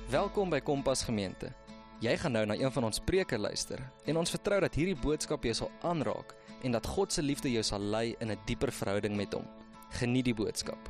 Welkom by Kompas Gemeente. Jy gaan nou na een van ons preke luister en ons vertrou dat hierdie boodskap jou sal aanraak en dat God se liefde jou sal lei in 'n dieper verhouding met hom. Geniet die boodskap.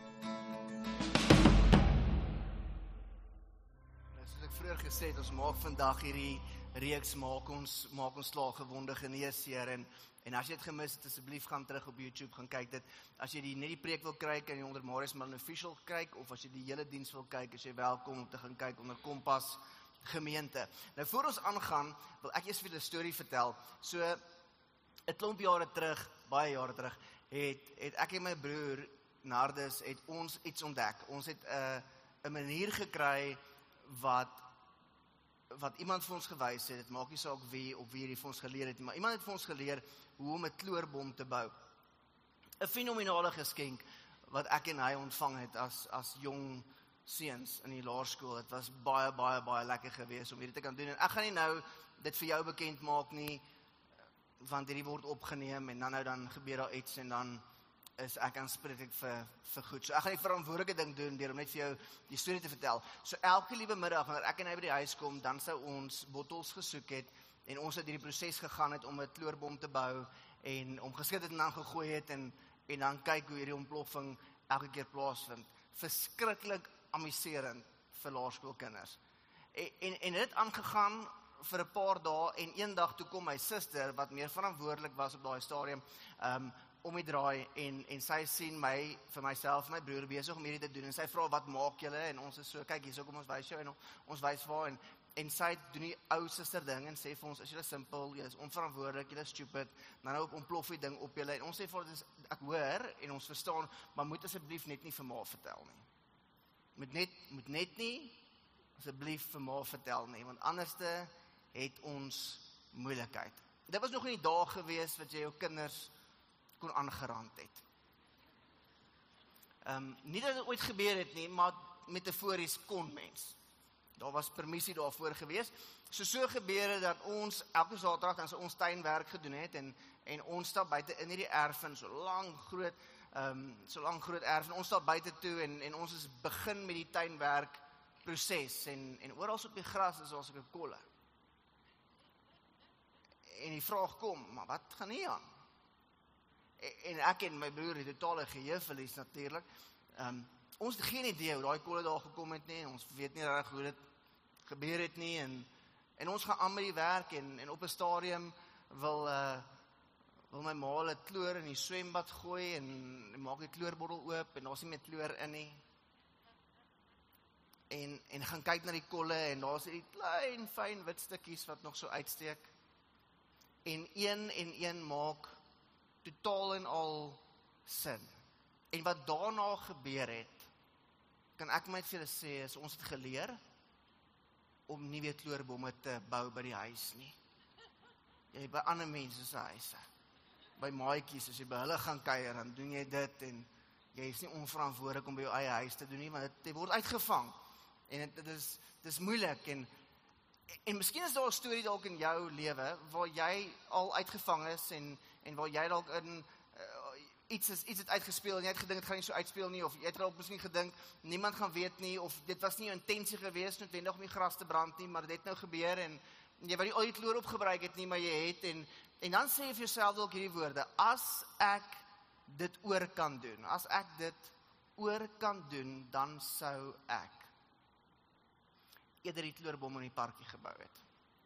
Soos ek vroeër gesê het, ons maak vandag hierdie reeks maak ons slaggewonde geneesheer en as jy dit gemis het, asseblief gaan terug op YouTube, gaan kyk dit. As jy net die preek wil kyk, kan jy onder Marius Mann Official kyk, of as jy die hele diens wil kyk, is jy welkom om te gaan kyk onder Kompas Gemeente. Nou voor ons aangaan, wil ek eers vir 'n storie vertel. So 'n klomp jare terug, baie jare terug, het ek en my broer Nardus het ons iets ontdek. Ons het 'n manier gekry wat iemand vir ons gewys het. Dit maak nie saak wie of wie dit vir ons geleer het, maar iemand het vir ons geleer hoe om 'n kloorbom te bou. 'n Fenominale geskenk wat ek en hy ontvang het as jong seuns in die laerskool. Dit was baie lekker geweest om hierdie te kan doen. En ek gaan nie nou dit vir jou bekend maak nie, want hierdie word opgeneem en dan gebeur daar iets en dan is ek aanspreeklik vir goed. So ek gaan die verantwoordelike ding doen deur om net vir jou die storie te vertel. So elke liewe middag wanneer ek en hy by die huis kom, dan sou ons bottels gesoek het en ons het hierdie proses gegaan het om 'n kloorbom te bou en om geskit het en dan gegooi het en dan kyk hoe hierdie ontploffing elke keer plaasvind. Verskriklik amuserend vir laerskoolkinders. En dit aangegaan vir 'n paar dae en eendag toe kom my suster wat meer verantwoordelik was op daai stadium om die draai en sy sien my vir myself en my broer besig om hierdie te doen en sy vra wat maak julle en ons is so kyk hierso kom ons wys jou en ons wys waar en sy doen die ou suster ding en sê vir ons is julle simpel, julle is onverantwoordelik, julle is stupid, nou ontplof die ding op julle en ons sê vir ons ek hoor en ons verstaan, maar moet asseblief net nie vir ma vertel nie. Moet net nie asseblief vir ma vertel nie, want anderste het ons moeilikheid. Dit was nog in die dae gewees wat jy jou kinders kon aangerand het. Nie dat dit ooit gebeur het nie, maar metafories kon mens. Daar was permissie daarvoor gewees. So gebeur het dat ons elke Saterdag dan ons tuinwerk gedoen het en ons stap buite in hierdie erf en so lank groot erf en ons stap buite toe en ons is begin met die tuinwerk proses en oral op die gras is daar so 'n kolle. En die vraag kom, maar wat gaan hier aan? En ek en my broer het totale geheueverlies natuurlik. Ons het geen idee hoe daai kolle daar gekom het nie. Ons weet nie reg hoe dit gebeur het nie en ons gaan aan met die werk en op 'n stadium wil my ma hulle kloor in die swembad gooi en maak die kloorbottel oop en daar's nie meer kloor in nie. En gaan kyk na die kolle en daar's die klein fyn wit stukkies wat nog so uitsteek. En een maak totaal en al sin. En wat daarna gebeur het, kan ek my vir julle sê, is ons het geleer om nie weer kloorbomme te bou by die huis nie. Jy by ander mense se huise. By maatjies, as jy by hulle gaan kuier, dan doen jy dit en jy is nie onverantwoordelik om by jou eie huis te doen nie, want dit word uitgevang. En dit is moeilik en miskien is daar 'n storie dalk in jou lewe waar jy al uitgevang is en waar jy dalk in iets het uitgespeel en jy het gedink dit gaan nie so uitspeel nie of jy het dalk miskien gedink niemand gaan weet nie of dit was nie 'n intensie geweest noodwendig om die gras te brand nie, maar dit het nou gebeur en jy wou nie al die kloor opgebruik het nie, maar jy het en dan sê jy vir jouself dalk hierdie woorde: as ek dit oor kan doen, dan sou ek eerder die kloorbom in die parkie gebou het.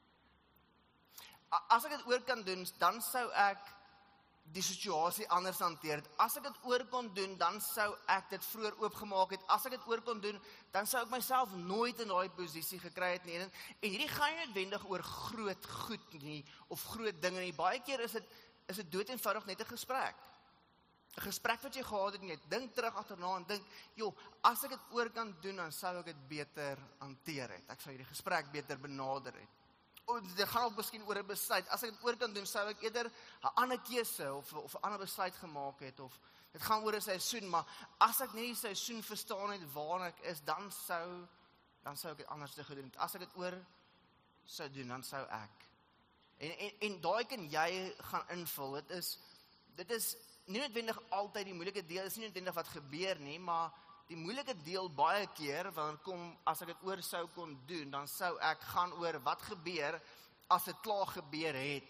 As ek dit oor kan doen, dan sou ek die situasie anders hanteer het. As ek dit oor kon doen, dan sou ek dit vroeër oopgemaak het. As ek dit oor kon doen, dan sou ek myself nooit in daai posisie gekry het nie. En hierdie gaan nie noodwendig oor groot goed nie, of groot dinge nie. Baie keer is dit dood eenvoudig net 'n gesprek. 'n Gesprek wat jy gehad het en jy dink terug agterna en dink, as ek dit oor kan doen, dan sou ek dit beter hanteer het. Ek sou hierdie gesprek beter benader het. Dit gaan ook miskien oor 'n besluit. As ek dit oor kan doen, sou ek eerder 'n ander keuse of 'n ander besluit gemaak het of dit gaan oor 'n seisoen, maar as ek nie die seisoen verstaan het waar ek is, dan sou ek dit anders te gedoen het. As ek dit oor sou doen, dan sou ek. En daai kan jy gaan invul. Dit is nie noodwendig altyd die moeilike deel, is nie noodwendig wat gebeur nie, maar die moeilike deel baie keer, wanneer as ek dit oor sou kon doen, dan sou ek gaan oor wat gebeur, as dit klaar gebeur het,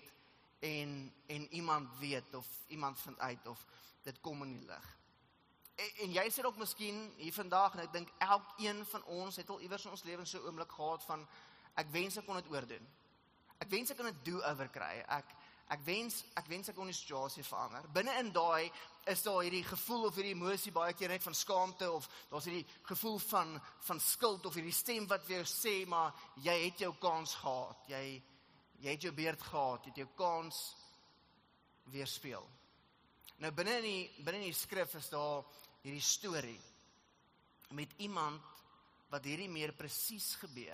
en iemand weet, of iemand vind uit, of dit kom in die lig. En jy sê ook miskien hier vandag, en ek dink elkeen van ons het al iewers in ons lewens so 'n oomblik gehad van, ek wens ek kon dit oordoen. Ek wens ek kon dit do-over kry. Ek wens ek kon die situasie verander. Binne in daai is daar hierdie gevoel of hierdie emosie baie keer net van skaamte, of daar's hierdie gevoel van skuld, of hierdie stem wat vir jou sê, maar jy het jou kans gehad. Jy het jou beurt gehad, jy het jou kans weerspieël. Nou binne in die skrif is daar hierdie storie met iemand wat hierdie meer presies gebeur.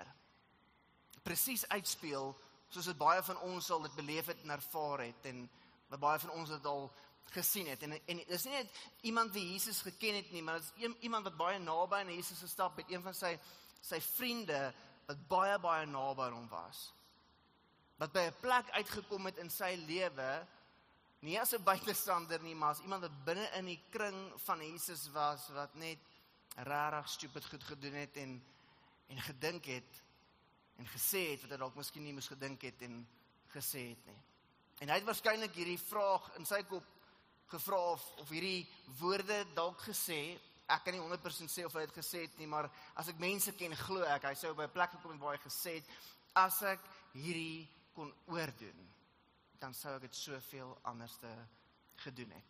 Presies uitspeel, soos dit baie van ons al dit beleef het en ervaar het, en wat baie van ons dit al gesien het. En dit is nie net iemand wie Jesus geken het nie, maar dit is iemand wat baie naby aan Jesus gestap het, een van sy vriende, wat baie naby aan hom was. Wat by 'n plek uitgekom het in sy lewe, nie as 'n buitestander nie, maar as iemand wat binne in die kring van Jesus was, wat net regtig stupid goed gedoen het, en gedink het, en gesê het, wat hy dalk miskien nie moes gedink het, en gesê het nie. En hy het waarskynlik hierdie vraag in sy kop gevra, of hierdie woorde dalk gesê, ek kan nie 100% sê of hy het gesê het nie, maar as ek mense ken, glo ek, hy sou by 'n plek gekom en waar hy gesê het, as ek hierdie kon oordoen, dan sou ek dit soveel anders gedoen het.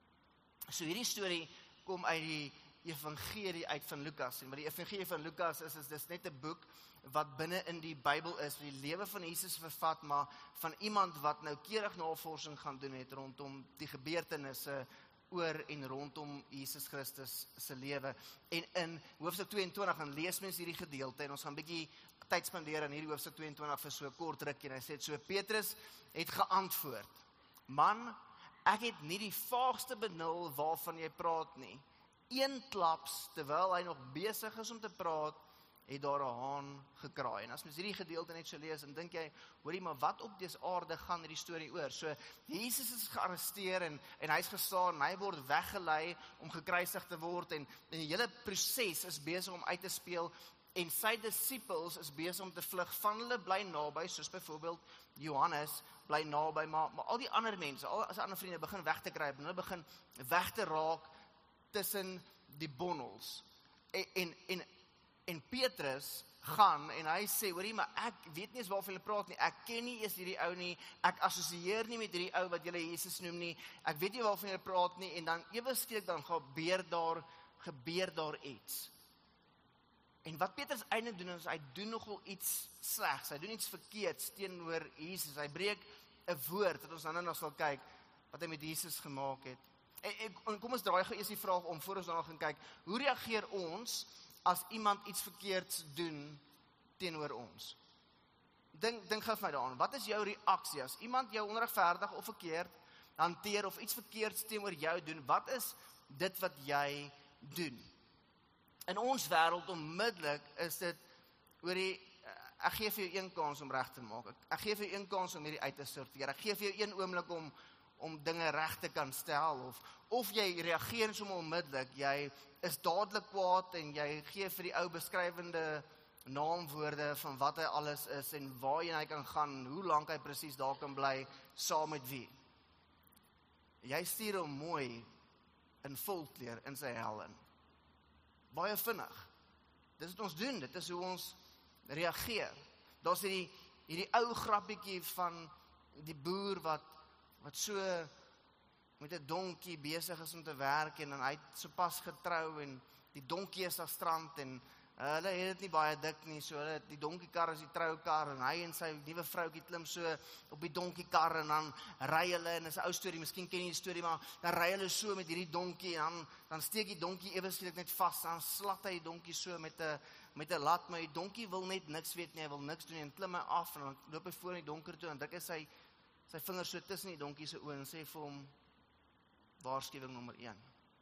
So hierdie storie kom uit die evangelie uit van Lukas, en wat die evangelie van Lukas is dis net 'n boek wat binne in die Bybel is, wat die lewe van Jesus vervat, maar van iemand wat noukeurig navorsing gaan doen het rondom die gebeurtenisse oor en rondom Jesus Christus se lewe. En in hoofstuk 22 gaan lees mens hierdie gedeelte, en ons gaan 'n bietjie tyd spandeer aan hierdie hoofstuk 22 vir so 'n kort rukkie, en hy sê so, Petrus het geantwoord, man, ek het nie die vaagste benul waarvan jy praat nie. Eensklaps, terwyl hy nog besig is om te praat, het daar 'n haan gekraai. En as mens hierdie gedeelte net so lees, dan dink jy, hoorie, maar wat op dese aarde gaan hierdie storie oor? So, Jesus is gearresteer, en hy's geslaan, en hy word weggelei om gekruisig te word, en die hele proses is besig om uit te speel, en sy disippels is besig om te vlug, van hulle bly naby, soos byvoorbeeld Johannes bly naby, maar al die ander mense, al sy ander vriende begin weg te kruip, en hulle begin weg te raak tussen die bondels. En Petrus gaan, en hy sê, hoorie, maar ek weet nie eens waarvan julle praat nie, ek ken nie eens hierdie ou nie, ek assosieer nie met hierdie ou wat julle Jesus noem nie, ek weet nie waarvan julle praat nie, en dan ewe skielik dan gebeur daar iets. En wat Petrus eintlik doen, is hy doen nogal iets slegs, hy doen iets verkeerds teenoor Jesus, hy breek 'n woord, wat ons dan nou sal kyk, wat hy met Jesus gemaak het. En kom ons draai gou eers die vraag om, voor ons daarna gaan kyk, hoe reageer ons, as iemand iets verkeerds doen teenoor ons? Dink gou vir my daaraan, wat is jou reaksie, as iemand jou onregverdig of verkeerd hanteer, of iets verkeerds teenoor jou doen, wat is dit wat jy doen? In ons wêreld onmiddellik is dit, ek gee vir jou een kans om reg te maak, ek gee vir jou een kans om hierdie uit te sorteer, ek gee vir jou een oomblik om dinge reg te kan stel, of jy reageer sommer onmiddellik, jy is dadelik kwaad, en jy gee vir die ou beskrywende naamwoorde van wat hy alles is, en waarheen hy kan gaan, hoe lank hy presies daar kan bly, saam met wie. Jy stuur hom mooi in volkleur in sy hel in. Baie vinnig. Dis wat ons doen, dit is hoe ons reageer. Daar's hierdie ou grappietjie van die boer wat so met 'n donkie besig is om te werk, en dan hy het sopas getrou, en die donkie is daar strand, en hulle het dit nie baie dik nie, so die donkiekar is die troukar, en hy en sy nuwe vroutjie klim so op die donkiekar, en dan ry hulle, en dis 'n ou storie, miskien ken jy die storie, maar dan ry hulle so met hierdie donkie, en dan steek die donkie ewe skielik net vas, dan slat hy die donkie so met 'n lat, maar die donkie wil net niks weet nie, hy wil niks doen nie, en klim hy af, en dan loop hy voor in die donker toe, en druk hy sy vingers so tussen die donkie se oë, en sê vir hom, waarskuwing nommer 1.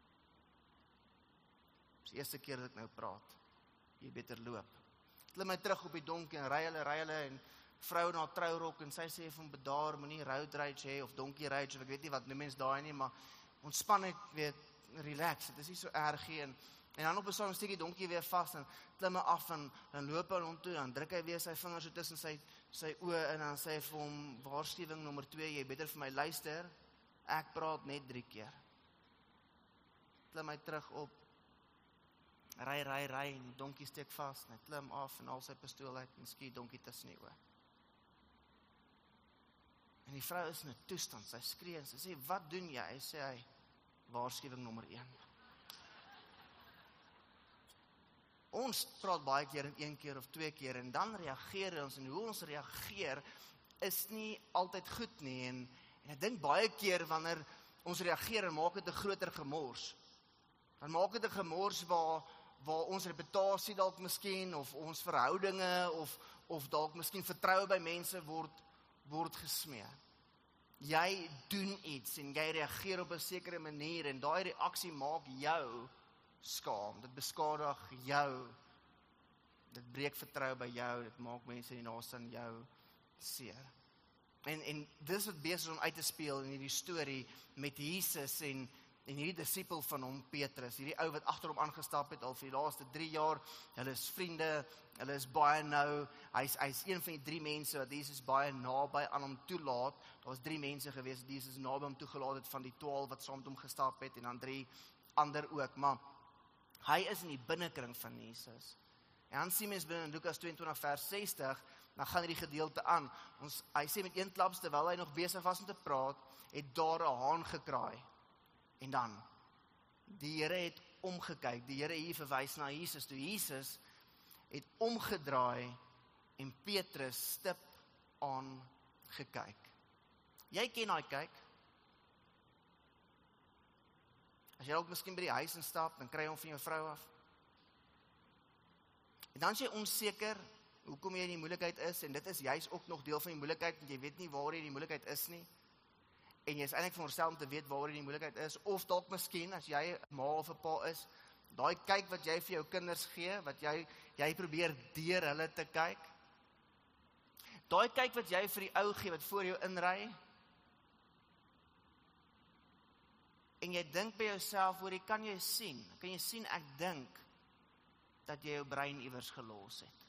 Dis die eerste keer dat ek nou praat. Jy beter loop. Klim hy terug op die donkie en ry hulle, en vrou na trourok, en sy sê vir hom, bedaar, moenie road rage hê, of donkie rage, of ek weet nie wat noem mens daai nie, maar ontspan net, weet, relax, dit is nie so erg nie, en En dan op 'n stadium steek die donkie weer vas en klim hy af en dan loop hy hom toe, dan druk hy weer sy vingers so tussen sy oë en dan sê hy vir hom, waarskuwing nommer 2, jy beter vir my luister, ek praat net 3 keer. Klim hy terug op, ry en die donkie steek vas, en hy klim af en haal sy pistool uit en skiet donkie tussen die oë. En die vrou is in 'n toestand, sy skree en sy sê, wat doen jy? Hy sê hy, waarskuwing nommer 1. Ons praat baie keer in 1 keer of 2 keer en dan reageer ons en hoe ons reageer is nie altyd goed nie en ek dink baie keer wanneer ons reageer en maak dit 'n groter gemors. Dan maak dit 'n gemors waar ons reputasie dalk miskien of ons verhoudinge of dalk miskien vertroue by mense word gesmee. Jy doen iets en jy reageer op 'n sekere manier en daai reaksie maak jou skaam, dit beskadig jou, dit breek vertroue by jou, dit maak mense die naaste aan jou seer. En dis wat besig is om uit te speel in hierdie storie met Jesus en hierdie disipel van hom, Petrus, hierdie ou wat agter hom aangestap het al vir die laaste 3 jaar, hulle is vriende, hulle is baie nou, hy's een van die 3 mense wat Jesus baie naby aan hom toelaat. Daar was 3 mense gewees wat Jesus naby hom toegelaat het van die 12 wat saam met hom gestap het en dan 3 ander ook, maar hy is in die binnekring van Jesus. En dan sien mens binne in Lukas 22 vers 60, dan gaan hierdie gedeelte aan. Hy sê met een klaps, terwyl hy nog besig was om te praat, het daar 'n haan gekraai. En dan, die Here het omgekyk, die Here hier verwys na Jesus, toe Jesus het omgedraai en Petrus stip aan gekyk. Jy ken daai kyk. As jy ook miskien by die huis instap, dan kry jy hom van jou vrou af. En dan is jy onseker, hoekom jy in die moeilikheid is, en dit is juist ook nog deel van die moeilikheid, want jy weet nie waar jy in die moeilikheid is nie. En jy is eintlik veronderstel om te weet waar jy in die moeilikheid is, of dalk miskien, as jy 'n ma of 'n pa is, daai kyk wat jy vir jou kinders gee, wat jy probeer deur hulle te kyk. Daai kyk wat jy vir die ou gee, wat voor jou inry, en jy dink by jouself, hoor, kan jy sien, ek dink, dat jy jou brein iewers gelos het.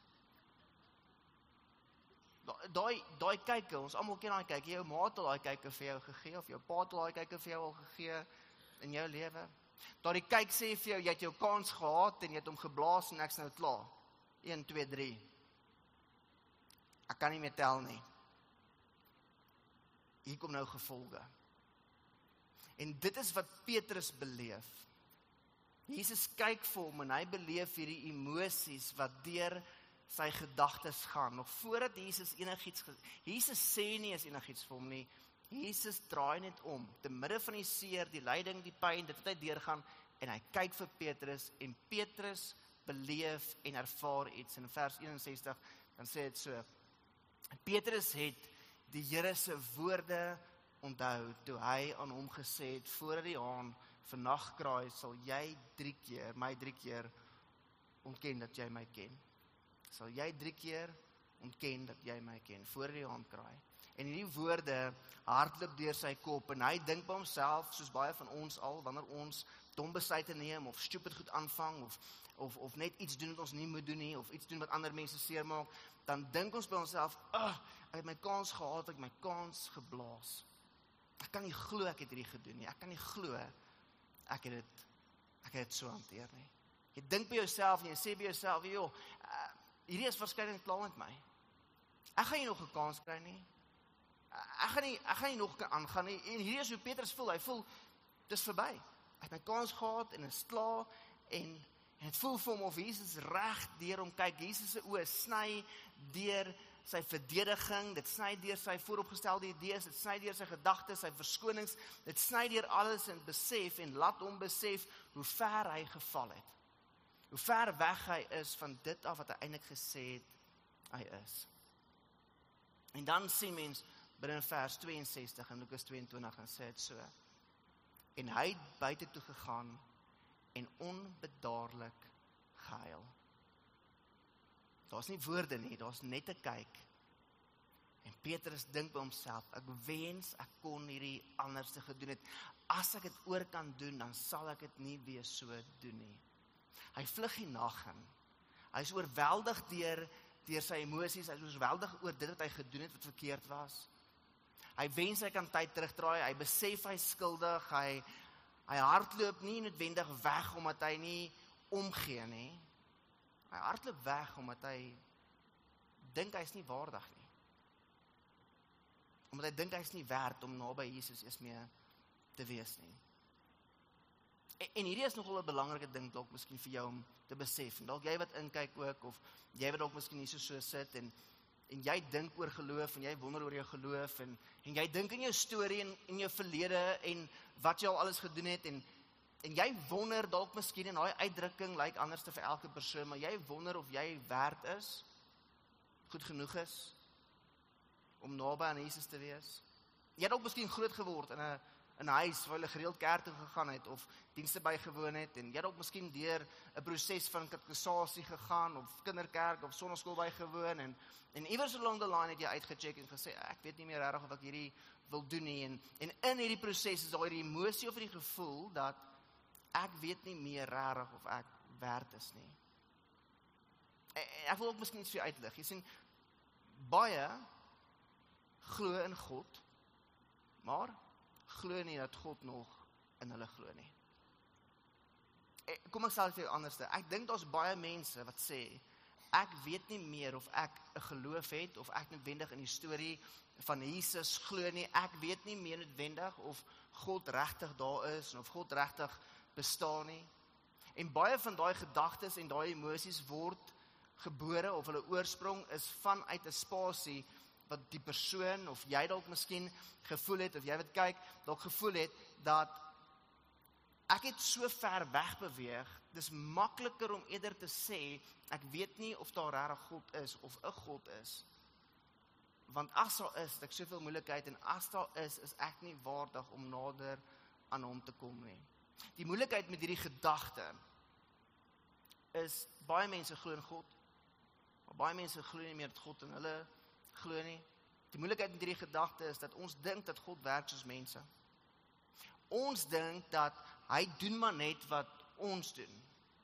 Daai kyke, ons almal ken daai kyke, jou ma het al daai kyke vir jou gegee, of jou pa het al daai kyke vir jou al gegee, in jou lewe. Daai kyk sê vir jou, jy het jou kans gehad, en jy het hom geblaas, en ek's nou klaar. 1, 2, 3. Ek kan nie meer tel nie. Hier kom nou gevolge. En dit is wat Petrus beleef. Jesus kyk vir hom en hy beleef hierdie emosies wat deur sy gedagtes gaan. Nog voordat Jesus sê nie is enigiets vir hom nie. Jesus draai net om, te midde van die seer, die lyding, die pyn, dit wat hy deurgaan, en hy kyk vir Petrus, en Petrus beleef en ervaar iets. In vers 61, dan sê dit so, Petrus het die Here se woorde onthou, toe hy aan hom gesê het, voordat die haan vannag kraai, sal jy 3 keer ontken dat jy my ken. Sal jy 3 keer ontken dat jy my ken, voordat die haan kraai. En hierdie woorde hardloop deur sy kop, en hy dink by homself, soos baie van ons al, wanneer ons dom besluite neem, of stupid goed aanvang, of net iets doen wat ons nie moet doen nie, of iets doen wat ander mense seermaak, dan dink ons by onsself, ek het my kans gehad, ek het my kans geblaas. Ek kan nie glo ek het hierdie gedoen nie, ek kan nie glo ek het dit so hanteer nie. Jy dink by jouself, en jy sê by jouself, hierdie is waarskynlik klaar met my. Ek gaan nie nog 'n kans kry nie. Ek gaan nie nog kan aangaan nie. En hier is hoe Petrus voel. Hy voel, dis verby. Hy het my kans gehad en is klaar. En het voel vir hom of Jesus reg deur hom kyk. Jesus se oë sny deur sy verdediging, dit sny deur sy vooropgestelde idees, dit sny deur sy gedagtes, sy verskonings, dit sny deur alles en besef en laat hom besef hoe ver hy geval het. Hoe ver weg hy is van dit af wat hy eintlik gesê het hy is. En dan sien mens binne vers 62 in Lukas 22 en sê dit so. En hy het buite toe gegaan en onbedaarlik gehuil. Daar's nie woorde nie, daar's net 'n kyk. En Petrus dink by homself, ek wens ek kon hierdie anders gedoen het. As ek dit oor kan doen, dan sal ek dit nie weer so doen nie. Hy vlug die nag in. Hy is oorweldig deur sy emosies, hy is oorweldig oor dit wat hy gedoen het wat verkeerd was. Hy wens hy kan tyd terugdraai, hy besef hy is skuldig, hy hardloop nie noodwendig weg omdat hy nie omgee nie. Hy hardloop weg omdat hy dink hy is nie waardig nie. Omdat hy dink hy is nie werd om naby Jesus eers mee te wees nie. En hierdie is nogal 'n belangrike ding dalk miskien vir jou om te besef. En dalk jy wat inkyk ook, of jy wat dalk miskien nie so sit, en jy dink oor geloof, en jy wonder oor jou geloof, en jy dink in jou storie, en jou verlede, en wat jy al alles gedoen het, en jy wonder dalk miskien, en daai uitdrukking lyk anders vir elke persoon, maar jy wonder of jy werd is, goed genoeg is, om naby aan Jesus te wees. Jy het ook miskien groot geword in 'n huis waar hulle gereeld kerk toe gegaan het, of dienste bygewoon het, en jy het ook miskien deur 'n proses van katekisasie gegaan, of kinderkerk, of sonnaskool bygewoon, en iewers along the line het jy uitgecheck en gesê, ek weet nie meer regtig of ek hierdie wil doen nie, en in hierdie proses is daar hierdie emosie of hierdie gevoel, dat ek weet nie meer regtig of ek werd is nie. En ek wil ook miskien iets vir jou uitlig. Jy sien, baie glo in God, maar glo nie dat God nog in hulle glo nie. Kom ek sê dit vir jou anders. Ek dink daar's baie mense wat sê, ek weet nie meer of ek 'n geloof het, of ek noodwendig in die storie van Jesus glo nie, ek weet nie meer noodwendig of God regtig daar is, of God regtig bestaan nie. En baie van daai gedagtes en daai emosies word gebore, of hulle oorsprong is vanuit 'n spasie wat die persoon, of jy dalk miskien gevoel het, of jy wat kyk, dalk gevoel het, dat ek het so ver weg beweeg, dis makliker om eerder te sê, ek weet nie of daar regtig God is, of 'n God is. Want as daar is, het ek soveel moeilikheid, en as daar is ek nie waardig om nader aan hom te kom nie. Die moeilikheid met hierdie gedagte is, baie mense glo in God, maar baie mense glo nie meer dat God in hulle glo nie. Die moeilikheid met hierdie gedagte is, dat ons dink dat God werk soos mense. Ons dink dat hy doen maar net wat ons doen.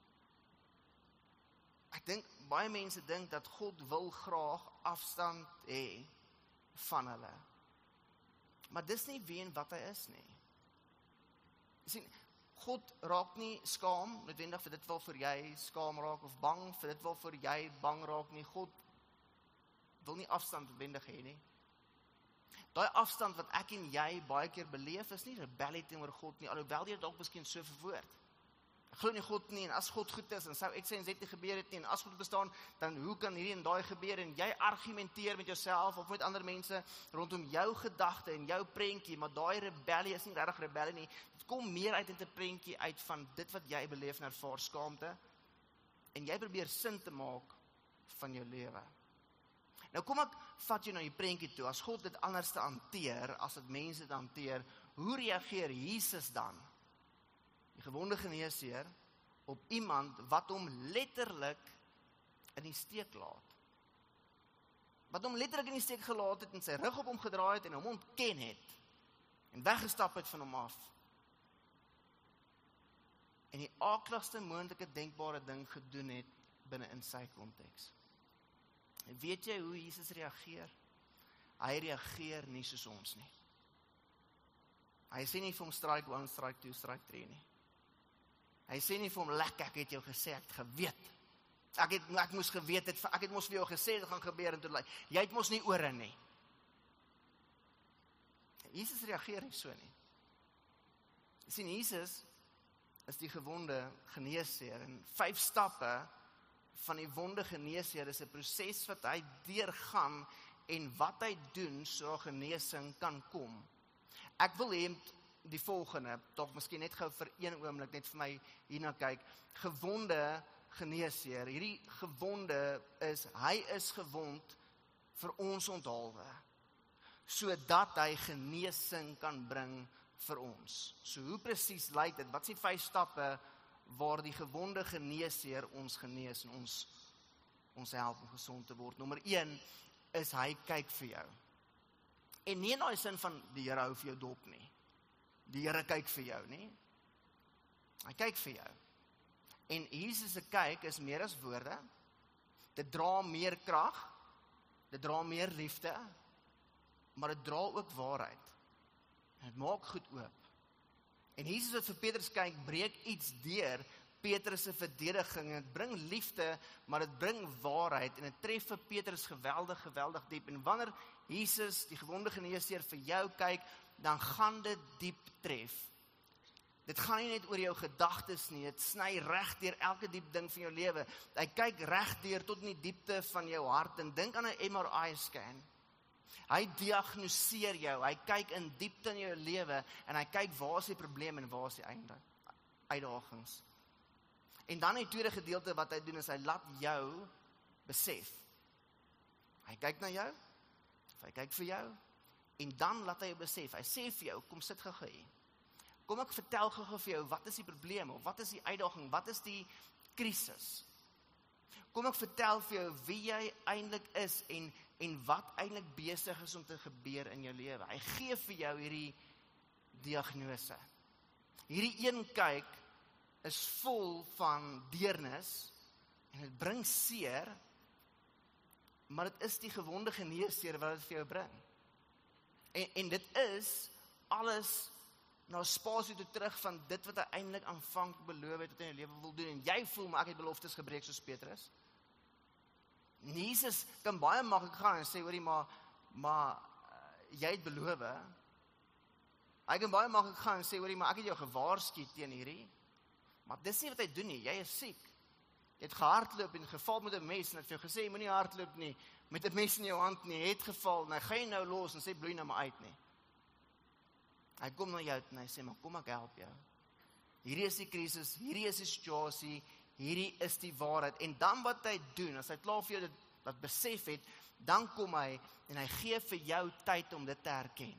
Ek dink, baie mense dink dat God wil graag afstand hê van hulle. Maar dis nie wie en wat hy is nie. Jy sien, God raak nie skaam, noodwendig vir dit waarvoor jy skaam raak, of bang vir dit waarvoor jy bang raak nie. God wil nie afstand noodwendig hê nie. Daai afstand wat ek en jy baie keer beleef, is nie rebellie teenoor God nie, alhoewel jy dit ook miskien so verwoord. Ek glo nie God nie, en as God goed is, dan sou ek sê en dit nie gebeur het nie, en as God bestaan, dan hoe kan hierdie en daai gebeur, en jy argumenteer met jouself, of met ander mense, rondom jou gedagte en jou prentjie, maar daai rebellie is nie regtig rebellie nie, dit kom meer uit 'n prentjie uit van dit wat jy beleef en ervaar, skaamte, en jy probeer sin te maak van jou lewe. Nou kom ek vat jou na die prentjie toe, as God dit anders te hanteer, as dit mense dit hanteer, hoe reageer Jesus dan? Die gewonde geneesheer, op iemand wat hom letterlik in die steek laat. Wat hom letterlik in die steek gelaat het, en sy rug op hom gedraai het, en hom ontken het, en weggestap het van hom af. En die aakligste moontlike denkbare ding gedoen het, binne in sy konteks. Weet jy hoe Jesus reageer? Hy reageer nie soos ons nie. Hy sê nie vir hom strike 1, strike 2, strike 3 nie. Hy sê nie vir hom, lekker, ek het jou gesê, ek het geweet. Ek moes geweet het, ek het mos vir jou gesê, dit gaan gebeur, en toe, jy het mos nie ore nie. Jesus reageer nie so nie. Jy sien, Jesus is die gewonde geneesheer, en 5 stappe van die wonde geneesheer is 'n proses wat hy deurgaan, en wat hy doen, so genesing kan kom. Ek wil hê die volgende, toch miskien net gou vir een oomblik, net vir my hierna kyk, gewonde geneesheer, hierdie gewonde is, hy is gewond vir ons onthaalwe, sodat hy genesing kan bring vir ons. So hoe presies lyk dit? Wat is die 5 stappe waar die gewonde geneesheer ons genees en ons help om gesond te word? Nommer 1 is hy kyk vir jou. En nie in die sin van die Here hou vir jou dop nie. Die Here kyk vir jou, nie? Hy kyk vir jou. En Jesus se kyk is meer as woorde. Dit dra meer krag, dit dra meer liefde, maar dit dra ook waarheid. En dit maak goed oop. En Jesus wat vir Petrus kyk, breek iets deur Petrus se verdediging. Dit bring liefde, maar dit bring waarheid en dit tref vir Petrus geweldig diep. En wanneer Jesus, die gewonde geneesheer, vir jou kyk, dan gaan dit diep tref. Dit gaan nie net oor jou gedagtes nie, dit sny reg deur elke diep ding van jou lewe. Hy kyk reg deur tot in die diepte van jou hart en dink aan 'n MRI scan. Hy diagnoseer jou, hy kyk in diepte in jou lewe en hy kyk waar is die probleem en waar is die uitdagings. En dan die tweede gedeelte wat hy doen is hy laat jou besef. Hy kyk na jou, of hy kyk vir jou, en dan laat hy jou besef. Hy sê vir jou, kom sit gou hier. Kom ek vertel gou vir jou, wat is die probleem, of wat is die uitdaging, wat is die krisis? Kom ek vertel vir jou wie jy eintlik is en wat eintlik besig is om te gebeur in jou lewe. Hy gee vir jou hierdie diagnose. Hierdie een kyk is vol van deernis en dit bring seer, maar dit is die gewonde geneesheer wat dit vir jou bring. En dit is alles na 'n spasie toe terug van dit wat hy eintlik aanvanklik beloof het wat hy in jou lewe wil doen. En jy voel, maar ek het beloftes gebreek soos Petrus. Jesus kan baie maklik gaan en sê, hoorie, maar jy het beloof. Hy kan baie maklik gaan en sê, hoorie, maar ek het jou gewaarsku teen hierdie. Maar dis nie wat hy doen nie, jy is siek. Jy het gehardloop en geval met 'n mes en het vir jou gesê, moenie hardloop nie, met 'n mes in jou hand nie, het geval, en hy gaan jy nou los en sê, bloei nou maar uit nie. Hy kom na jou en hy sê, maar kom ek help jou. Hierdie is die krisis, hierdie is die situasie, hierdie is die waarheid. En dan wat hy doen, as hy klaar vir jou dit besef het, dan kom hy en hy gee vir jou tyd om dit te herken.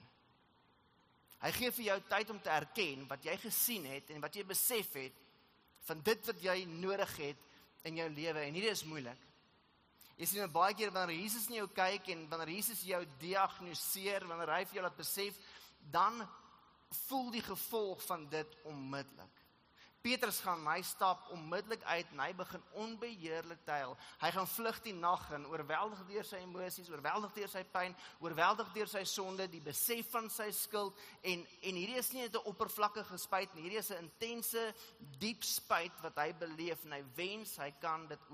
Hy gee vir jou tyd om te herken wat jy gesien het en wat jy besef het van dit wat jy nodig het in jou lewe. En hierdie is moeilik. Jy sien baie keer wanneer Jesus na jou kyk en wanneer Jesus jou diagnoseer, wanneer hy vir jou laat besef, dan voel die gevolg van dit onmiddellik. Petrus gaan, hy stap onmiddellik uit en hy begin onbeheerlik te huil. Hy gaan vlug die nag in, oorweldig deur sy emosies, oorweldig deur sy pyn, oorweldig deur sy sonde, die besef van sy skuld. En hierdie is nie net 'n oppervlakkige spyt nie, hierdie is 'n intense, diep spyt wat hy beleef en hy wens hy kan dit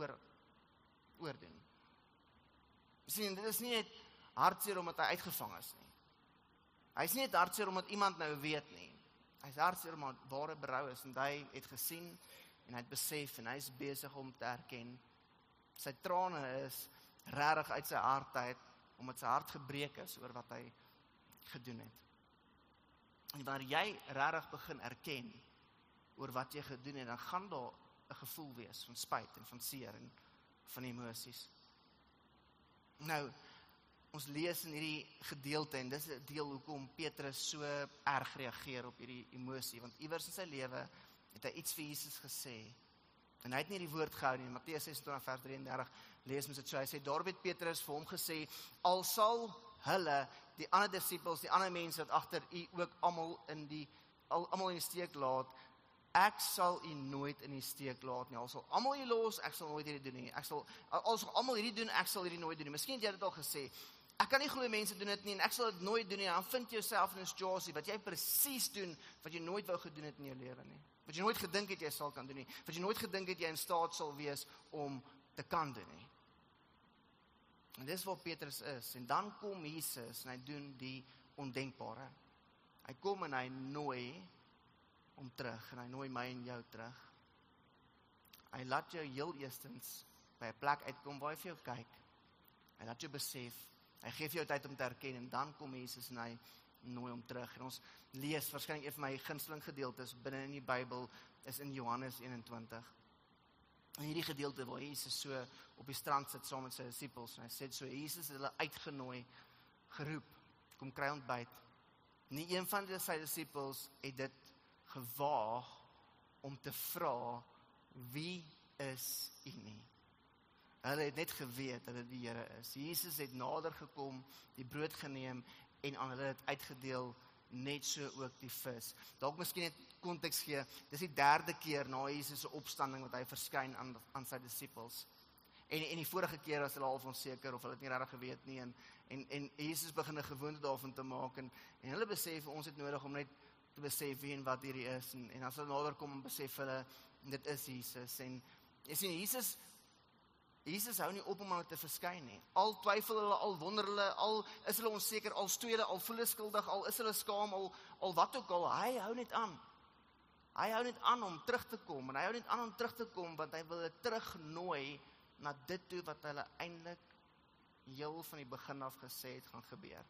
oordoen. Sien, dit is nie net hartseer omdat hy uitgevang is nie. Hy is nie net hartseer omdat iemand nou weet nie. Hy is hartseer omdat ware berou is en hy het gesien en hy het besef en hy is besig om te erken. Sy trane is regtig uit sy hart uit omdat sy hart gebreek is oor wat hy gedoen het. En wanneer jy regtig begin erken oor wat jy gedoen het, dan gaan daar 'n gevoel wees van spyt en van seer en van emosies. Nou, ons lees in hierdie gedeelte, en dis 'n deel hoekom Petrus so erg reageer op hierdie emosie, want iewers in sy lewe het hy iets vir Jesus gesê, en hy het nie die woord gehou nie. Matteus 26 vers 33 lees ons dit so, hy sê, daar het Petrus vir hom gesê, al sal hulle, die ander disippels, die ander mense wat agter u ook almal in die steek laat, ek sal u nooit in die steek laat nie. Al sal almal u los, ek sal nooit hierdie doen nie. Al sal almal hierdie doen, ek sal hierdie nooit doen nie. Miskien het jy dit al gesê, ek kan nie glo mense doen dit nie, en ek sal dit nooit doen nie. Dan vind jy jouself in 'n situasie wat jy presies doen, wat jy nooit wou gedoen het in jou lewe nie. Wat jy nooit gedink het jy sal kan doen nie. Wat jy nooit gedink het jy in staat sal wees om te kan doen nie. En dis waar Petrus is, en dan kom Jesus, en hy doen die ondenkbare. Hy kom en hy nooi om terug, en hy nooi my en jou terug. Hy laat jou heel eerstens by 'n plek uitkom waar hy vir jou kyk. Hy laat jou besef, hy gee vir jou tyd om te herken, en dan kom Jesus en hy nooi hom terug. En ons lees, waarskynlik een van my gunsteling gedeeltes binne in die Bybel, is in Johannes 21. En hierdie gedeelte waar Jesus so op die strand sit saam met sy disippels, en hy sê so, Jesus het hulle uitgenooi, geroep, kom kry ontbyt. Nie een van sy disippels het dit gewaag om te vra, wie is u nie? Hulle het net geweet dat dit die Here is. Jesus het nader gekom, die brood geneem en aan hulle het uitgedeel net so ook die vis. Dalk miskien net konteks gee, dis die 3de keer na Jesus se opstanding wat hy verskyn aan sy disippels. En die vorige keer was hulle half onseker of hulle het nie regtig geweet nie en Jesus begin 'n gewoonte daarvan te maak en hulle besef ons het nodig om net te besef wie en wat hierdie is en as hulle nader kom en besef hulle dit is Jesus en jy sien Jesus hou nie op om hulle te verskyn nie. Al twyfel hulle, al wonder hulle, al is hulle onseker, al stoei hulle, al voel hulle skuldig, al is hulle skaam, al wat ook al, hy hou net aan. Hy hou net aan om terug te kom en hy hou net aan om terug te kom want hy wil hulle terugnooi na dit toe wat hulle eintlik heel van die begin af gesê het gaan gebeur.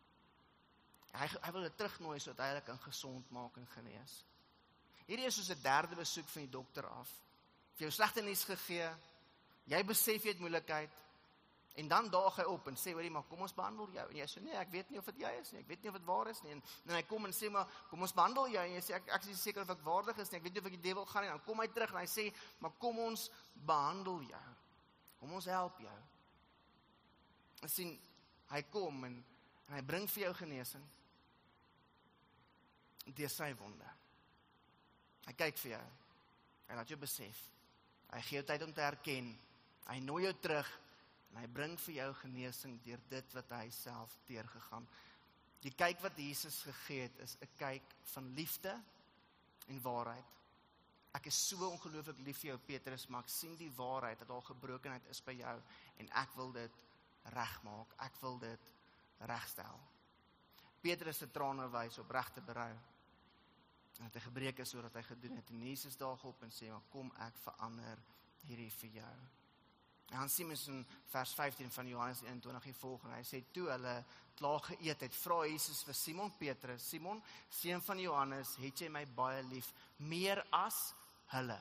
Hy wil hulle terugnooi sodat hy hulle kan gesond maak en genees. Hierdie is soos 'n 3de besoek van die dokter af. Vir jou slegte nuus gegee, jy besef jy het moeilikheid en dan daag hy op en sê hoorie maar kom ons behandel jou en jy sê nee ek weet nie of dit jy is nie, ek weet nie of dit waar is nie en hy kom en sê maar kom ons behandel jou en jy sê ek is nie seker of ek waardig is nie, ek weet nie of ek die duiwel gaan nie, dan kom hy terug en hy sê maar kom ons behandel jou. Kom ons help jou. En sien, hy kom en hy bring vir jou genesing. Deur sy wonde. Hy kyk vir jou. Hy laat jou besef. Hy gee jou tyd om te herken. Hy nooi jou terug en hy bring vir jou genesing deur dit wat hy self deurgegaan. Die kyk wat Jesus gegee het is 'n kyk van liefde en waarheid. Ek is so ongelooflik lief vir jou Petrus, maar ek sien die waarheid dat daar gebrokenheid is by jou en ek wil dit regmaak, ek wil dit regstel. Petrus se trane wys op regte berou. En dat hy gebreek is sodat hy gedoen het. En Jesus daag op en sê, maar kom ek verander hierdie vir jou. En dan sien ons in vers 15 van Johannes 21 die volgende. Hy sê, toe hulle klaar geëet het, vra Jesus vir Simon Petrus, Simon, seun van Johannes, het jy my baie lief, meer as hulle?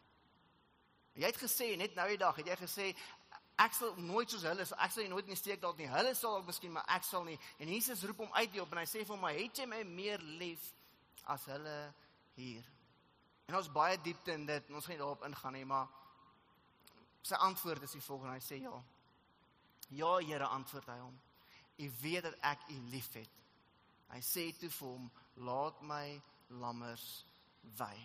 Jy het gesê, net nou die dag, het jy gesê, ek sal nooit soos hulle, ek sal jy nooit in die steek laat nie, hulle sal ook miskien, maar ek sal nie. En Jesus roep hom uit hierop en hy sê vir my, het jy my meer lief as hulle hier? En ons baie diepte in dit, en ons gaan nie daarop ingaan nie, maar sy antwoord is die volgende, hy sê ja. Ja, Here, antwoord hy hom. U weet dat ek u lief het. Hy sê toe vir hom, laat my lammers wei.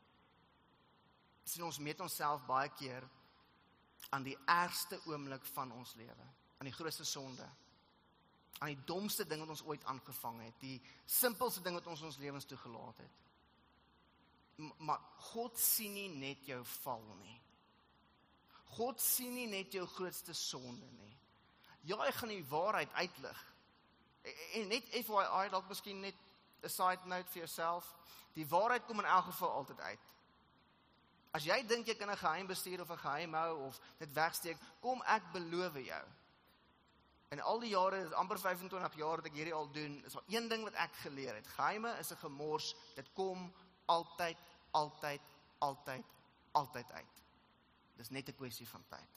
Sien, ons meet onsself baie keer aan die ergste oomblik van ons lewe, aan die grootste sonde, aan die domste ding wat ons ooit aangevang het, die simpelste ding wat ons lewens toegelaat het. Maar God sien nie net jou val nie. God sien nie net jou grootste sonde nie. Ja, hy gaan die waarheid uitlig. En net FYI, dalk miskien net 'n side note vir jouself, die waarheid kom in elk geval altyd uit. As jy dink jy kan 'n geheim bestuur of 'n geheim hou of dit wegsteek, kom ek beloof jou. In al die jare, dit is amper 25 jaar dat ek hierdie al doen, is al een ding wat ek geleer het. Geheime is 'n gemors, dit kom altyd uit. Dis net 'n kwessie van tyd.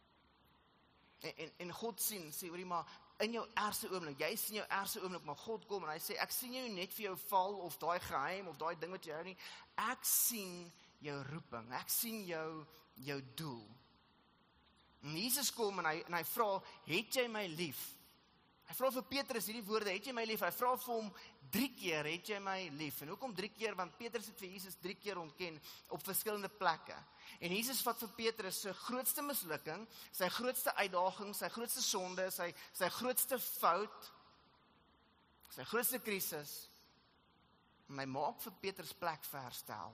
En God sê hoorie maar, in jou ergste oomblik, jy sien jou ergste oomblik, maar God kom en hy sê, ek sien jou net vir jou val, of daai geheim, of daai ding wat jy hou nie, ek sien jou roeping, ek sien jou doel. En Jesus kom en hy vra, het jy my lief? Hy vra vir Petrus hierdie woorde, het jy my lief? Hy vra vir hom 3 keer, het jy my lief? En hoekom 3 keer? Want Petrus het vir Jesus 3 keer ontken op verskillende plekke. En Jesus vat vir Petrus sy grootste mislukking, sy grootste uitdaging, sy grootste sonde, sy grootste fout, sy grootste krisis, en hy maak vir Petrus plek vir herstel.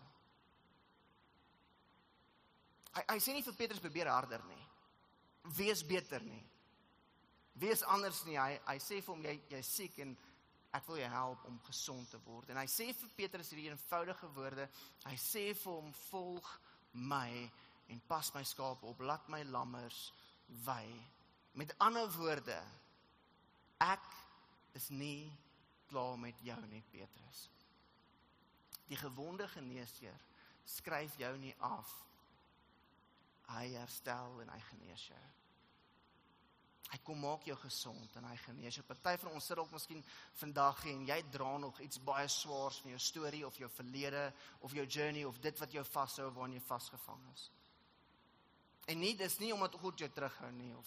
Hy sê nie vir Petrus probeer harder nie, wees beter nie, wees anders nie, hy sê vir hom, jy siek en ek wil jou help om gesond te word. En hy sê vir Petrus hierdie eenvoudige woorde, hy sê vir hom, volg my en pas my skaap op, laat my lammers wei. Met ander woorde, ek is nie klaar met jou nie, Petrus. Die gewonde geneesheer skryf jou nie af, hy herstel en hy genees jou. Hy kom maak jou gesond en hy genees jou. Party van ons sit ook miskien vandag en jy dra nog iets baie swaars van jou storie of jou verlede of jou journey of dit wat jou vashou waarin jy vasgevang is. En nie, dis nie omdat God jou terughou nie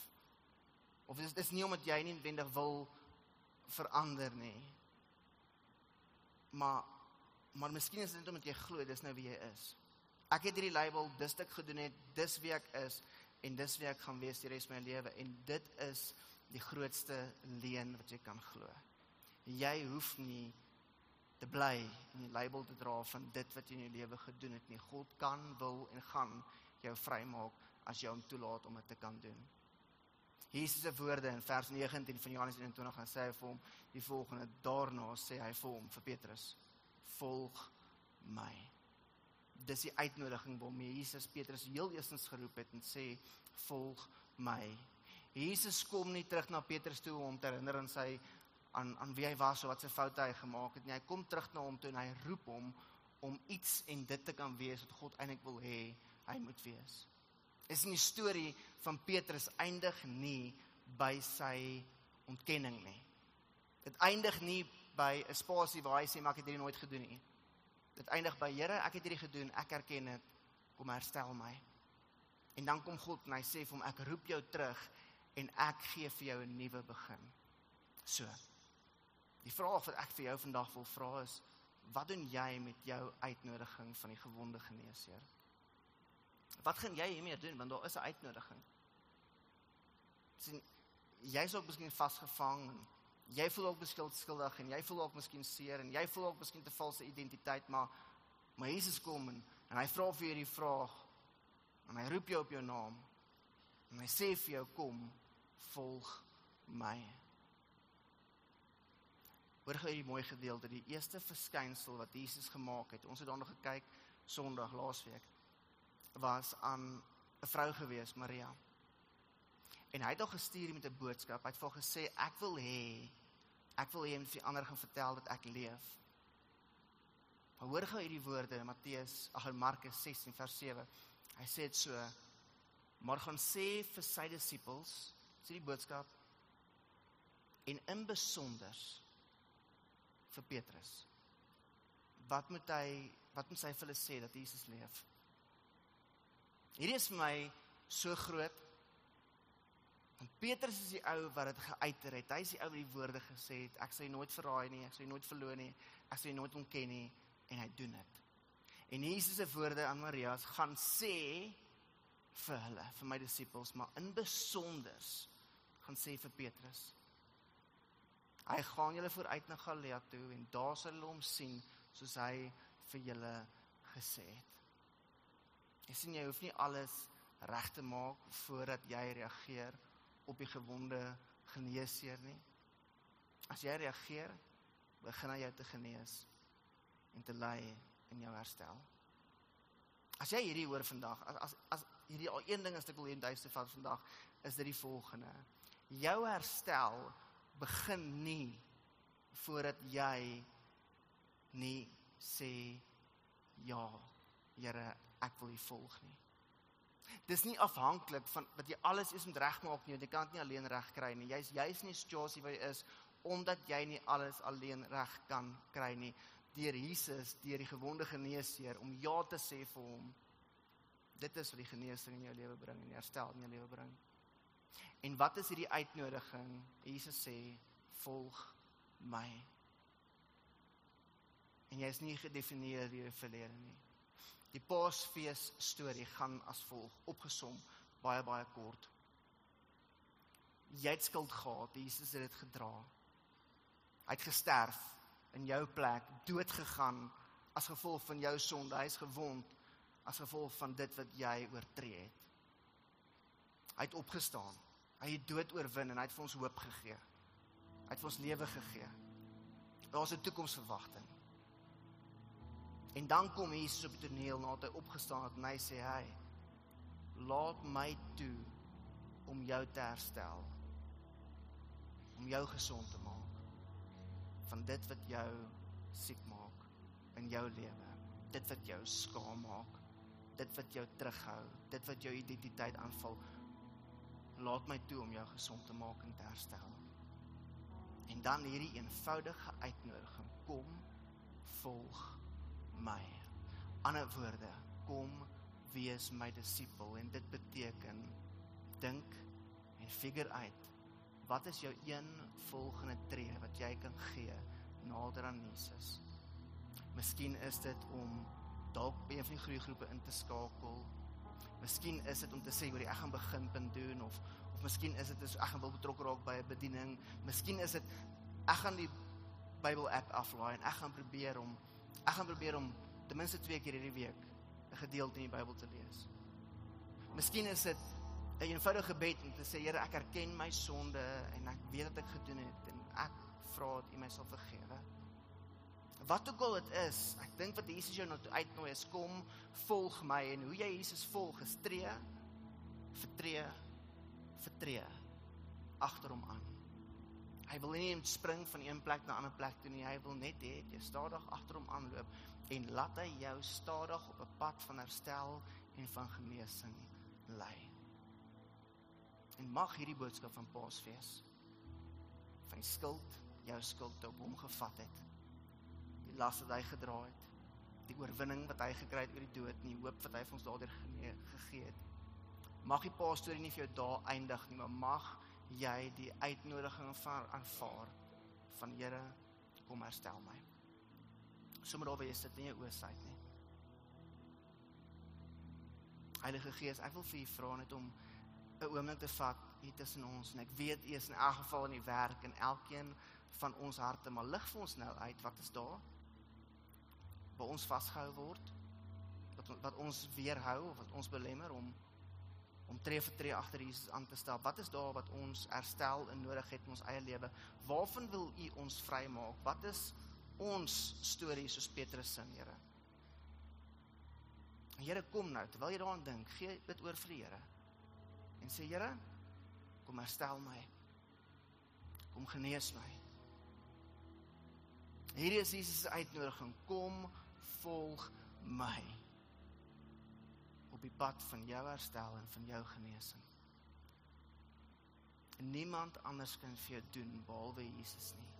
of dis nie omdat jy nie noodwendig wil verander nie. maar miskien is dit net omdat jy glo, dis nou wie jy is. Ek het hierdie label, dis wat ek gedoen het, dis wie ek is, en dis wie ek gaan wees die res van my lewe, en dit is die grootste leuen wat jy kan glo. Jy hoef nie te bly en die label te dra van dit wat jy in jou lewe gedoen het nie. God kan, wil en gaan jou vrymaak as jy hom toelaat om dit te kan doen. Jesus se woorde in vers 19 van Johannes 21 gaan sê hy vir hom die volgende, daarna sê hy vir hom, vir Petrus, volg my. Dis die uitnodiging waarmee Jesus Petrus heel eerstens geroep het en sê, volg my. Jesus kom nie terug na Petrus toe om te herinner aan wie hy was of wat sy foute hy gemaak het nie. Hy kom terug na hom toe en hy roep hom om iets en dit te kan wees wat God eintlik wil hê hy moet wees. Is in die storie van Petrus eindig nie by sy ontkenning nie. Dit eindig nie by 'n spasie waar hy sê, maar ek het hierdie nooit gedoen nie. Dit eindig by, Here, ek het hierdie gedoen, ek erken dit, kom herstel my. En dan kom God en hy sê vir hom, ek roep jou terug en ek gee vir jou 'n nuwe begin. So, die vraag wat ek vir jou vandag wil vra is, wat doen jy met jou uitnodiging van die gewonde geneesheer? Wat gaan jy hiermee doen, want daar is 'n uitnodiging. Jy is ook miskien vasgevang, en jy voel ook skuldig, en jy voel ook miskien seer, en jy voel ook miskien te valse identiteit, maar Jesus kom, en hy vra vir jou die vraag, en hy roep jou op jou naam, en hy sê vir jou, kom, volg my. Hoor gou hierdie mooi gedeelte, die eerste verskynsel wat Jesus gemaak het, ons het daarna gekyk, Sondag, laasweek, was aan 'n vrou gewees, Maria. En hy het al gestuur met 'n boodskap, hy het vir haar gesê, ek wil hê en vir ander gaan vertel dat ek leef. Maar hoor gou hierdie woorde in Markus 16 vers 7. Hy sê dit so, maar gaan sê vir sy disippels, sê die boodskap, en in besonders vir Petrus. Wat moet sy vir hulle sê dat Jesus leef? Hierdie is vir my so groot, want Petrus is die ou wat dit geuiter het, hy is die ou wat die woorde gesê het, ek sal jy nooit verraai nie, ek sal jy nooit verloor nie, ek sal jy nooit ontken nie, en hy doen dit. En Jesus se woorde aan Maria's gaan sê vir hulle, vir my disippels, maar in besonders gaan sê vir Petrus. Hy gaan julle vooruit na Galilea toe, en daar sal hulle hom sien, soos hy vir julle gesê het. Jy sien, jy hoef nie alles reg te maak voordat jy reageer op die gewonde geneesheer nie. As jy reageer, begin hy jou te genees en te lei in jou herstel. As jy hierdie hoor vandag, as hierdie al een ding is wat ek wil hê om duis te vat vandag, is dit die volgende. Jou herstel begin nie voordat jy nie sê, ja, Here, ek wil U volg nie. Dis nie afhanklik van dat jy alles is moet regmaak nie, want jy kan dit nie alleen reg kry nie. Jy's in die situasie waar jy is, omdat jy nie alles alleen reg kan kry nie. Deur Jesus, deur die gewonde geneesheer, om ja te sê vir hom, dit is wat die genesing in jou lewe bring, en die herstel in jou lewe bring. En wat is hierdie uitnodiging? Jesus sê, volg my. En jy is nie gedefinieer deur die verlede nie. Die Paasfees storie gaan as volg, opgesom, baie, baie kort. Jy het skuld gehad, Jesus het dit gedra. Hy het gesterf in jou plek, dood gegaan as gevolg van jou sonde. Hy is gewond as gevolg van dit wat jy oortree het. Hy het opgestaan. Hy het dood oorwin en hy het vir ons hoop gegee. Hy het vir ons lewe gegee. Daar is 'n toekomsverwagting. En dan kom Jesus op die toneel nadat hy opgestaan het en hy sê, hey, laat my toe om jou te herstel. Om jou gesond te maak. Van dit wat jou siek maak in jou lewe. Dit wat jou skaam maak. Dit wat jou terughou. Dit wat jou identiteit aanval. Laat my toe om jou gesond te maak en te herstel. En dan hierdie eenvoudige uitnodiging. Kom, volg my. Ander woorde, kom, wees my disipel. En dit beteken, dink en figure uit, wat is jou een volgende tree wat jy kan gee nader aan Jesus? Miskien is dit om dalk by een van die groeigroepe in te skakel. Miskien is dit om te sê, ek gaan beginpunt doen, of miskien is dit, ek gaan wil betrokke raak by 'n bediening. Miskien is dit, ek gaan die Bible app aflaai, en ek gaan probeer om ten minste 2 keer hierdie week 'n gedeelte in die Bybel te lees. Miskien is dit 'n eenvoudige gebed om te sê, Here, ek erken my sonde, en ek weet wat ek gedoen het, en ek vra dat U my sal vergewe. Wat ook al dit is, ek dink wat Jesus jou nou uitnooi is, kom, volg my, en hoe jy Jesus volg, is tree vir tree, agter hom aan. Hy wil nie spring van een plek na 'n ander plek toe nie, hy wil net hê, jy stadig agter hom aanloop, en laat hy jou stadig op 'n pad van herstel en van genesing lei. En mag hierdie boodskap van Paasfees, van skuld, jou skuld op hom gevat het, die las wat hy gedra het, die oorwinning wat hy gekry het oor die dood, en die hoop wat hy vir ons daardeur gegee het. Mag die Paasstorie nie vir jou daar eindig nie, maar mag jy die uitnodiging aanvaar van Here, kom herstel my. Sommige daar waar jy sit en jy oë sluit nie. Heilige Gees, ek wil vir U vra net om 'n oomblik te vat hier tussen ons, en ek weet U is in elk geval in die werk in elkeen van ons harte, maar lig vir ons nou uit, wat is daar? Waar ons vasgehou word, wat ons weerhou, of wat ons belemmer om tree vir tree agter Jesus aan te stel. Wat is daar wat ons herstel en nodig het in ons eie lewe? Waarvan wil U ons vrymaak? Wat is ons storie soos Petrus se, Here? Here, kom nou, terwyl jy daaraan dink, gee dit oor vir die Here. En sê, Here, kom herstel my. Kom genees my. Hierdie is Jesus se uitnodiging. Kom, volg my. Op die pad van jou herstel en van jou genesing. En niemand anders kan vir jou doen, behalwe Jesus nie.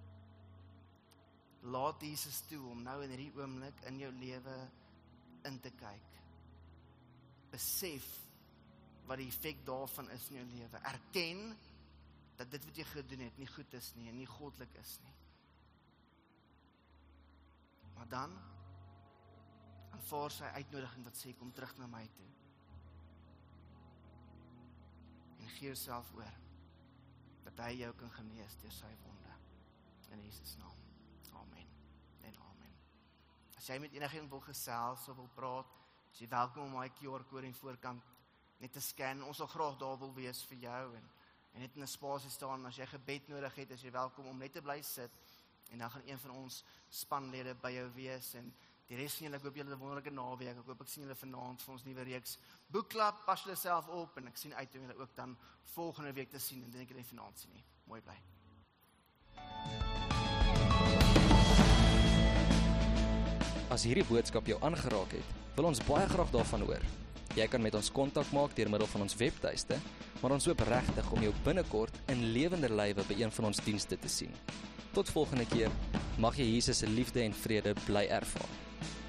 Laat Jesus toe om nou in hierdie oomblik in jou lewe in te kyk. Besef wat die effek daarvan is in jou lewe. Erken dat dit wat jy gedoen het nie goed is nie en nie goddelik is nie. Maar dan aanvaar sy uitnodiging wat sê, kom terug na my toe. En gee jouself oor, dat hy jou kan genees deur sy wonde. In Jesus naam. Amen en amen. As jy met enigiemand wil gesels of wil praat, is jy welkom om my QR-code in voorkant net te scan. Ons sal graag daar wil wees vir jou, en net in 'n spasie staan. As jy gebed nodig het, is jy welkom om net te bly sit, en dan gaan een van ons spanlede by jou wees, en die res van julle, ek hoop julle 'n wonderlike naweek. Ek hoop ek sien julle vanaand vir ons nuwe reeks Boekklub. Pas julle self op, en ek sien uit om julle ook dan volgende week te sien, en dink julle vanaand sien nie. Mooi bly. As hierdie boodskap jou aangeraak het, wil ons baie graag daarvan hoor. Jy kan met ons kontak maak deur middel van ons webtuiste, maar ons hoop regtig om jou binnekort in lewende lywe by een van ons dienste te sien. Tot volgende keer, mag jy Jesus se liefde en vrede bly ervaar.